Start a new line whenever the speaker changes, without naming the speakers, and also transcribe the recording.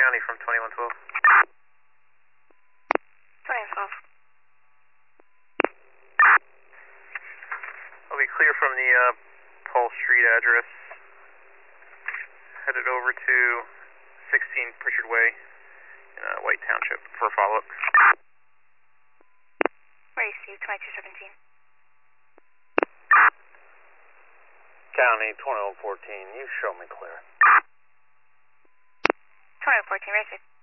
County from 2112.
2112.
I'll be clear from the Paul Street address. Headed over to 16 Pritchard Way in White Township for a follow-up.
Where you see 2217.
County 2114, you show me clear.
2114, right, sir.